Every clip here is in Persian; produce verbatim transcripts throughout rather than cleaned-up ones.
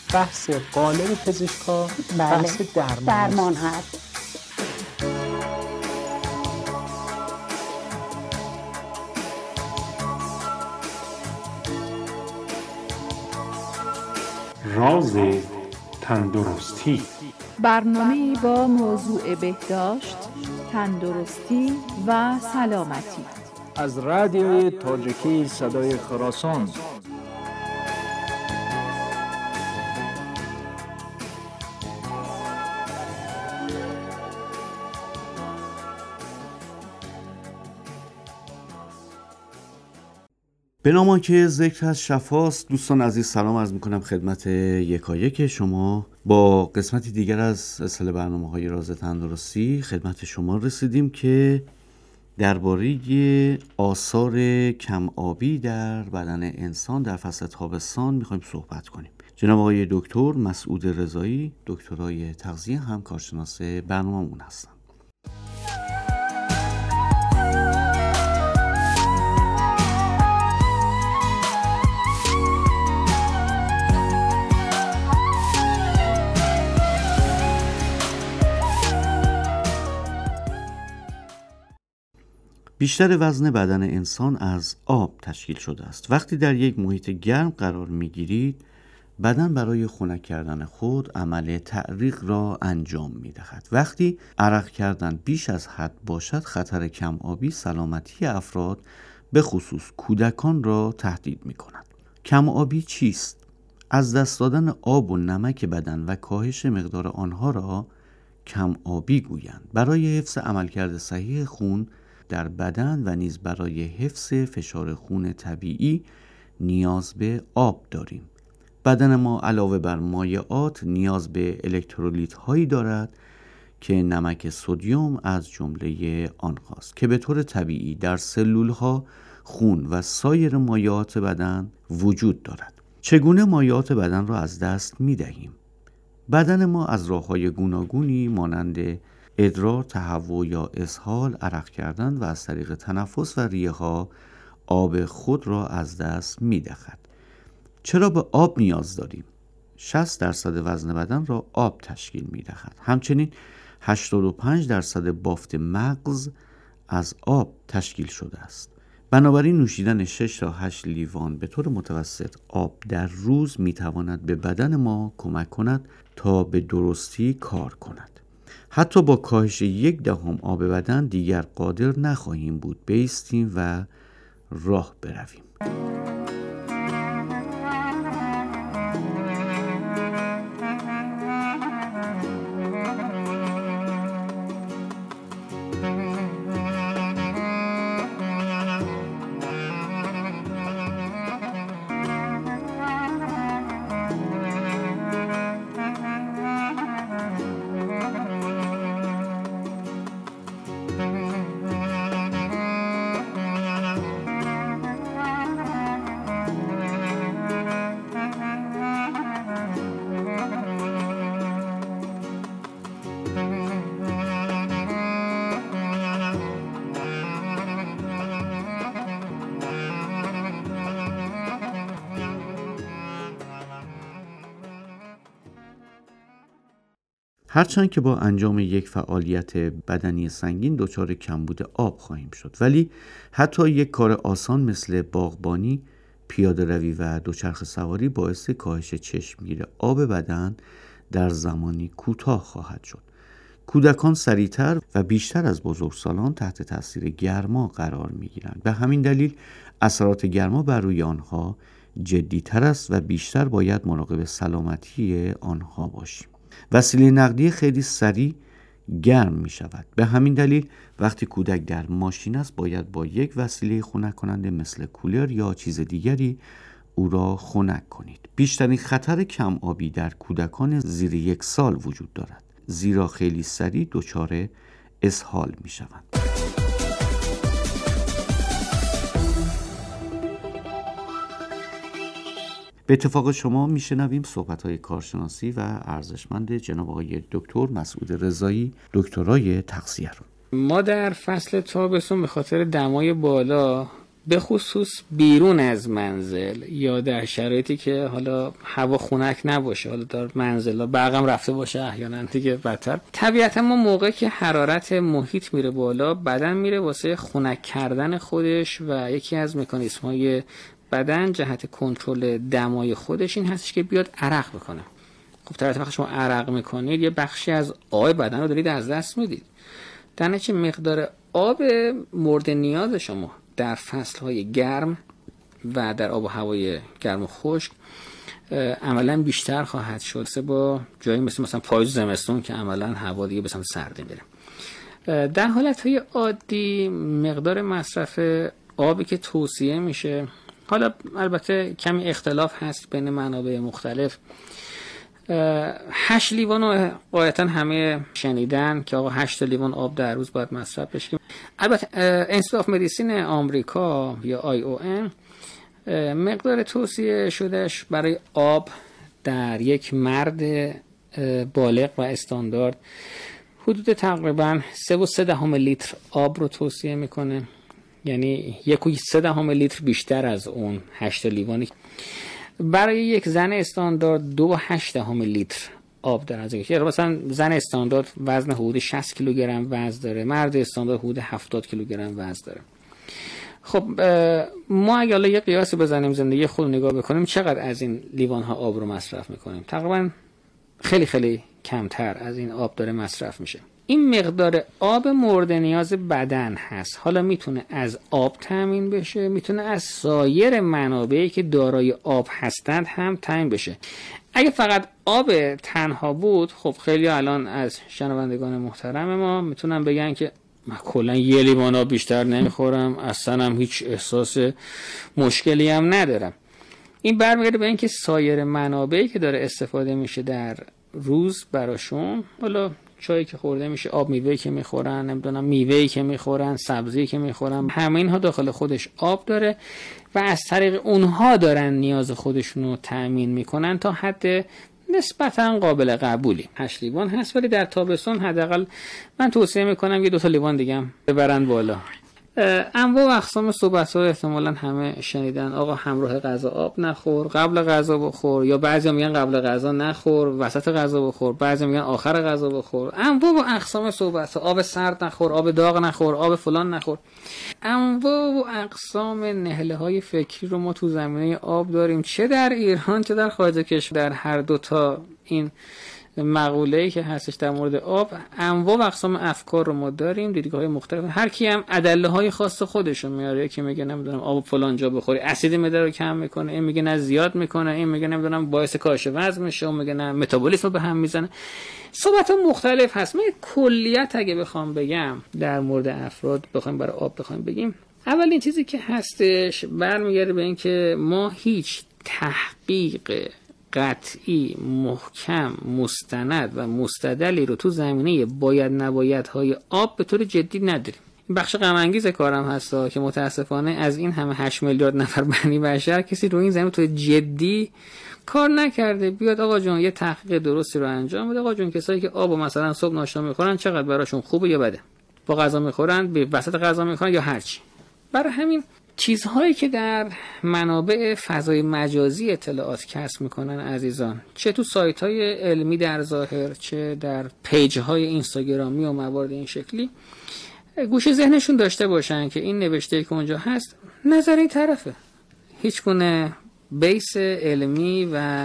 بحث قالب پزشکا بحث درمان, درمان هست. راز تندرستی، برنامه‌ای با موضوع بهداشت، تندرستی و سلامتی از رادیوی تاجیکی صدای خراسان. به نام که ذکر از شفاست. دوستان عزیز سلام عرض میکنم خدمت یکایک شما. با قسمتی دیگر از سلسله برنامه‌های راز تندرستی خدمت شما رسیدیم که درباره آثار کم آبی در بدن انسان در فصل تابستان میخوایم صحبت کنیم. جناب آقای دکتر مسعود رضایی، دکترای تغذیه، هم کارشناس برنامه‌مون هستن. بیشتر وزن بدن انسان از آب تشکیل شده است. وقتی در یک محیط گرم قرار می‌گیرید، بدن برای خنک کردن خود عمل تعریق را انجام می‌دهد. وقتی عرق کردن بیش از حد باشد، خطر کم آبی سلامتی افراد به خصوص کودکان را تهدید می‌کند. کم آبی چیست؟ از دست دادن آب و نمک بدن و کاهش مقدار آنها را کم آبی گویند. برای حفظ عملکرد صحیح خون در بدن و نیز برای حفظ فشار خون طبیعی نیاز به آب داریم. بدن ما علاوه بر مایعات نیاز به الکترولیت هایی دارد که نمک سدیم از جمله آنهاست که به طور طبیعی در سلول ها، خون و سایر مایعات بدن وجود دارد. چگونه مایعات بدن را از دست می دهیم؟ بدن ما از راه‌های گوناگونی مانند ادرار، تهوع یا اسهال، عرق کردن و از طریق تنفس و ریه ها آب خود را از دست می دهد. چرا به آب نیاز داریم؟ شصت درصد وزن بدن را آب تشکیل می دهد. همچنین هشتاد و پنج درصد بافت مغز از آب تشکیل شده است. بنابراین نوشیدن شش تا هشت لیوان به طور متوسط آب در روز می تواند به بدن ما کمک کند تا به درستی کار کند. حتی با کاهش یک دهم آب بدن دیگر قادر نخواهیم بود بایستیم و راه برویم. هرچند که با انجام یک فعالیت بدنی سنگین دچار کمبود آب خواهیم شد، ولی حتی یک کار آسان مثل باغبانی، پیاده روی و دوچرخه سواری باعث کاهش چشمگیر آب بدن در زمانی کوتاه خواهد شد. کودکان سریعتر و بیشتر از بزرگسالان تحت تاثیر گرما قرار می‌گیرند. به همین دلیل اثرات گرما بر روی آنها جدی‌تر است و بیشتر باید مراقب سلامتی آنها باشیم. وسیله نقلیه خیلی سریع گرم می شود. به همین دلیل وقتی کودک در ماشین است باید با یک وسیله خنک کننده مثل کولر یا چیز دیگری او را خنک کنید. بیشترین خطر کم آبی در کودکان زیر یک سال وجود دارد، زیرا خیلی سریع دچار اسهال می شوند. به اتفاق شما میشنویم صحبت‌های کارشناسی و ارزشمند جناب آقای دکتر مسعود رضایی، دکترای تغذیه رو. ما در فصل تابستون به خاطر دمای بالا به خصوص بیرون از منزل یا در شرایطی که حالا هوا خنک نباشه، حالا در منزل برقم رفته باشه احیانا دیگه بدتر، طبیعتا ما موقعی که حرارت محیط میره بالا، بدن میره واسه خنک کردن خودش و یکی از مکانیزم‌های بدن جهت کنترل دمای خودش این هستش که بیاد عرق بکنه. خب طبیعتا وقتی شما عرق میکنید یه بخشی از آب بدن رو دارید از دست میدید. در نتیجه مقدار آب مورد نیاز شما در فصلهای گرم و در آب و هوای گرم و خشک عملا بیشتر خواهد شد با جایی مثل مثلا پاییز زمستون که عملا هوا دیگه به سمت سردی میره. در حالتهای عادی مقدار مصرف آبی که توصیه میشه، حالا البته کمی اختلاف هست بین منابع مختلف، هشت لیوان رو قاعدتا همه شنیدن که آقا هشت لیوان آب در روز باید مصرف بشه. البته انستیتوت آف مدیسین آمریکا یا آی او ام مقدار توصیه شدهش برای آب در یک مرد بالغ و استاندارد حدود تقریبا سه و سه دهم لیتر آب رو توصیه میکنه، یعنی یک و سه دهم لیتر بیشتر از اون هشت لیوانی. برای یک زن استاندارد دو و هشت دهم لیتر آب در از یعنی مثلا زن استاندارد وزن حدود شصت کیلوگرم وزن داره، مرد استاندارد حدود هفتاد کیلوگرم وزن داره. خب ما اگه حالا یه قیاسی بزنیم زندگی خود نگاه بکنیم چقدر از این لیوان ها آب رو مصرف میکنیم، تقریبا خیلی خیلی کمتر از این آب داره مصرف میشه. این مقدار آب مورد نیاز بدن هست. حالا میتونه از آب تامین بشه، میتونه از سایر منابعی که دارای آب هستند هم تامین بشه. اگه فقط آب تنها بود، خب خیلی الان از شنوندگان محترم ما میتونن بگن که من کلا یه لیوان آب بیشتر نمیخورم، اصلا هم هیچ احساس مشکلی هم ندارم. این برمیگرده به اینکه سایر منابعی که داره استفاده میشه در روز براشون، حالا چایی که خورده میشه، آب میوه‌ای که میخورن، نمیدونم میوه‌ای که میخورن، سبزی که میخورن، همه اینها داخل خودش آب داره و از طریق اونها دارن نیاز خودشون رو تأمین میکنن تا حد نسبتا قابل قبولی. هشت لیوان هست، ولی در تابستون حداقل من توصیه میکنم یه دو تا لیوان دیگه هم ببرن بالا. انواع و اقسام صحبت‌ها احتمالاً همه شنیدن، آقا همراه غذا آب نخور، قبل غذا بخور، یا بعضیا میگن قبل غذا نخور، وسط غذا بخور، بعضیا میگن آخر غذا بخور. انواع و اقسام صحبت‌ها، آب سرد نخور، آب داغ نخور، آب فلان نخور. انواع و اقسام نهله‌های فکری رو ما تو زمینه آب داریم، چه در ایران چه در خارج کشور. در هر دو تا این مقوله‌ای که هستش در مورد آب، انواع و اقسام افکار رو ما داریم، دیدگاه‌های مختلف. هر کی هم ادله‌های خاص خودش رو میاره. یکی میگه نمیدونم آب فلان جا بخوری اسید معده رو کم میکنه، این میگه نه زیاد میکنه، این میگه نمیدونم باعث کاهش وزن میشه، اون میگه نه متابولیسم رو به هم میزنه. صحبت‌ها مختلف هست. من کلیت اگه بخوام بگم در مورد افراد بخوایم برای آب بخوایم بگیم، اولین چیزی که هستش برمیگرده به این که ما هیچ تحقیق قطعی، محکم، مستند و مستدلی رو تو زمینه باید نبایدهای آب به طور جدی نداریم. این بخش غم انگیز کارم هستا که متاسفانه از این همه هشت میلیارد نفر بنی بشر کسی رو این زمینه تو جدی کار نکرده بیاد آقا جون یه تحقیق درستی رو انجام بده. آقا جون کسایی که آب مثلا صبح ناشتا میخورن چقدر براشون خوبه یا بده، با غذا میخورن، به وسط غذا میخورن یا هر چی. برای همین چیزهایی که در منابع فضای مجازی اطلاعات کسب میکنن عزیزان، چه تو سایت های علمی در ظاهر، چه در پیج های اینستاگرامی و موارد این شکلی، گوش ذهنشون داشته باشن که این نوشته که اونجا هست نظر این طرفه، هیچ گونه بیس علمی و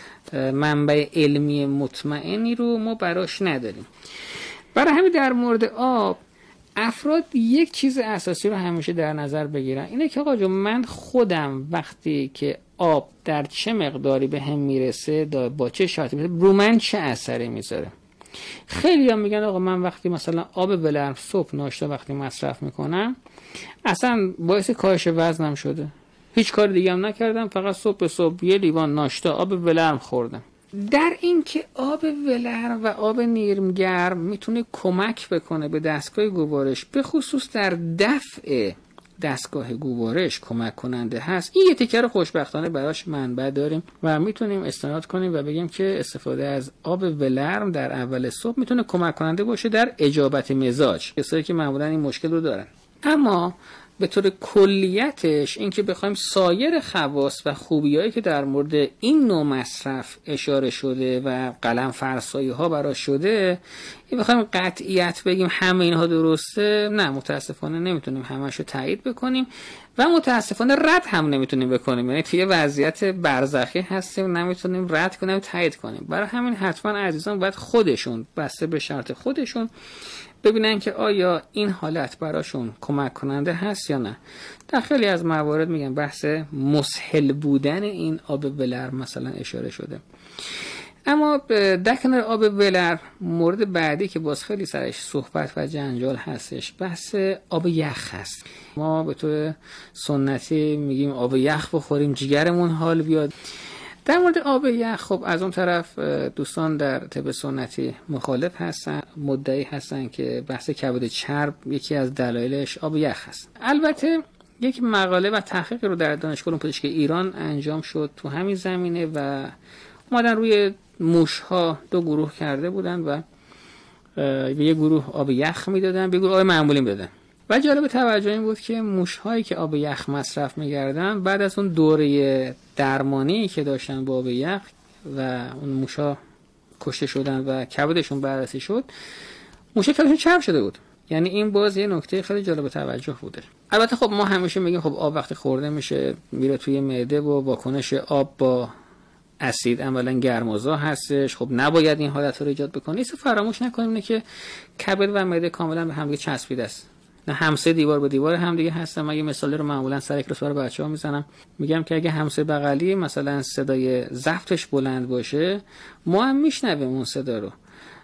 منبع علمی مطمئنی رو ما براش نداریم. برای همین در مورد آب افراد یک چیز اساسی رو همیشه در نظر بگیرن، اینه که آقا جون من خودم وقتی که آب در چه مقداری به هم میرسه، با چه شرطی میرسه، رو من چه اثری میذاره. خیلی هم میگن آقا من وقتی مثلا آب ولرم صبح ناشتا وقتی مصرف میکنم اصلا باعث کاهش وزنم شده، هیچ کار دیگه هم نکردم، فقط صبح به صبح یه لیوان ناشتا آب ولرم خوردم. در این که آب ولرم و آب نیرمگرم میتونه کمک بکنه به دستگاه گوارش، به خصوص در دفع دستگاه گوارش کمک کننده هست، این یه تکر خوشبختانه براش منبع داریم و میتونیم استناد کنیم و بگیم که استفاده از آب ولرم در اول صبح میتونه کمک کننده باشه در اجابت مزاج، کسایی که معمولا این مشکل رو دارن. اما به طور کلیتش این که بخوایم سایر خواص و خوبیایی که در مورد این نوع مصرف اشاره شده و قلم فرسایی ها براش شده این بخوایم قطعیت بگیم همه اینها درسته، نه متاسفانه نمیتونیم همه‌شو تایید بکنیم و متاسفانه رد هم نمیتونیم بکنیم. یعنی توی وضعیت برزخی هستیم، نمیتونیم رد کنیم تایید کنیم. برای همین حتما عزیزان باید خودشون بسته به شرط خودشون ببینن که آیا این حالت براشون کمک کننده هست یا نه. در خیلی از موارد میگم بحث مسهل بودن این آب ولر مثلا اشاره شده. اما در کنار آب ولر مورد بعدی که باز خیلی سرش صحبت و جنجال هستش بحث آب یخ هست. ما به طور سنتی میگیم آب یخ بخوریم جگرمون حال بیاد. در مورد آب یخ خب از اون طرف دوستان در طب سنتی مخالف هستن، مدعی هستن که بحث کبد چرب یکی از دلایلش آب یخ هست. البته یک مقاله و تحقیق رو در دانشگاه علوم پزشکی ایران انجام شد تو همین زمینه و اومدن روی موش ها دو گروه کرده بودن و به یک گروه آب یخ میدادن، به گروه آب معمولی میدادن. و جالب توجه این بود که موش هایی که آب یخ مصرف می‌کردن بعد از اون دوره درمانی که داشتن با آب یخ و اون موش ها کشته شدن و کبدشون بررسی شد، موش کبدشون چرب شده بود. یعنی این باز یه نکته خیلی جالب توجه بوده. البته خب ما همیشه میگیم خب آب وقتی خورده میشه میره توی معده و واکنش آب با اسید عملا گرمازا هستش، خب نباید این حالت رو ایجاد بکنه. ایسا فراموش نکنیم اینه که کبد و معده کاملا به هم دیگه چسبیده است، نه همسه دیوار به دیوار هم دیگه هستن. من یه مثالی رو معمولا سر کلاس برای بچه‌ها میزنم، میگم که اگه همسه بغلی مثلا صدای ضبطش بلند باشه ما هم میشنویم اون صدا رو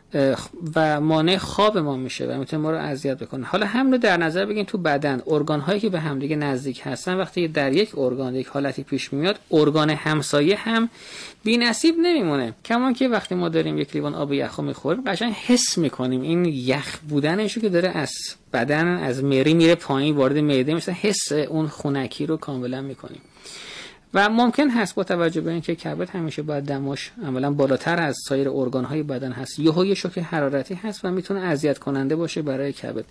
و مانع خواب ما میشه و میتونه ما رو اذیت بکنه. حالا هم رو در نظر بگیم تو بدن ارگان هایی که به هم دیگه نزدیک هستن وقتی در یک ارگان یک حالتی پیش میاد ارگان همسایه هم بی‌نصیب نمیمونه. کمان که وقتی ما داریم یک لیوان آب یخو میخوریم قشنگ حس میکنیم این یخ بودنشو که داره از بدن از مری میره پایین وارد معده میشه، حس اون خنکی رو کاملا میکنیم. و ممکن هست با توجه به اینکه کبد همیشه باید دماش عملا بالاتر از سایر ارگان‌های بدن هست، یهو یه شوک حرارتی هست و میتونه اذیت کننده باشه برای کبد.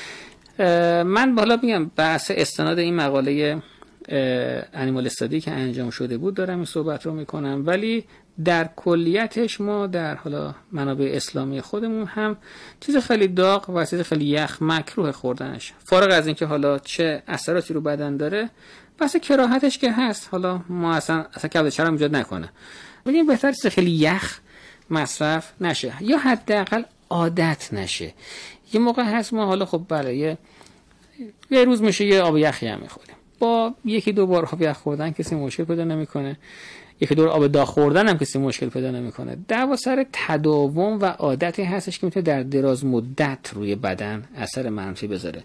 من بالا میگم بحث استناد این مقاله انیمال استادی که انجام شده بود دارم این صحبت رو میکنم، ولی در کلیتش ما در حالا منابع اسلامی خودمون هم چیز خیلی داغ و چیز خیلی یخ مکروه خوردنش، فارغ از اینکه حالا چه اثراتی رو بدن داره، بس کراهتش که هست. حالا ما اصلا اصلا کبد چرب ایجاد نکنه، ببینیم بهتر چیز خیلی یخ مصرف نشه یا حداقل عادت نشه. یه موقع هست ما حالا خب بله یه, یه روز میشه یه آب یخی هم میخوریم، با یکی دو بار آب یخ خوردن کسی مشکل پیدا نمیکنه، یکی دو آب داغ خوردن هم کسی مشکل پیدا نمیکنه. دعوا سر تداوم و عادتی هستش که میتونه در دراز مدت روی بدن اثر منفی بذاره.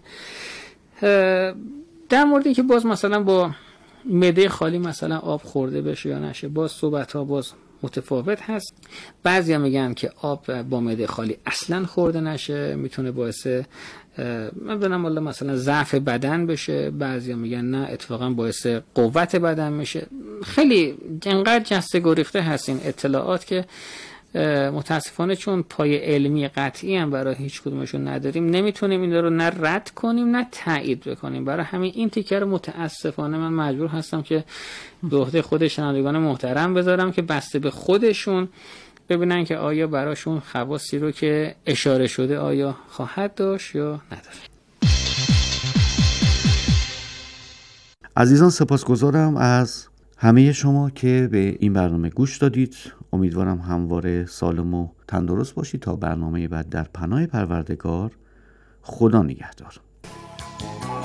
در مورد اینکه باز مثلا با معده خالی مثلا آب خورده بشه یا نشه باز صحبت ها باز متفاوت هست. بعضی هم میگن که آب با معده خالی اصلا خورده نشه، میتونه باعث من بدونم والا مثلا ضعف بدن بشه، بعضی هم میگن نه اتفاقا باعث قوت بدن میشه. خیلی انقدر جسته گریخته هست این اطلاعات که متاسفانه چون پای علمی قطعی هم برای هیچ کدومشون نداریم نمیتونیم این رو نه رد کنیم نه تایید بکنیم. برای همین این تیکه رو متاسفانه من مجبور هستم که به عهده خود شنوندگان محترم بذارم که بسته به خودشون ببینن که آیا براشون خواصی رو که اشاره شده آیا خواهد داشت یا نداره. عزیزان سپاسگزارم از همه شما که به این برنامه گوش دادید. امیدوارم همواره سالم و تندرست باشید. تا برنامه بعد در پناه پروردگار، خدا نگهدار.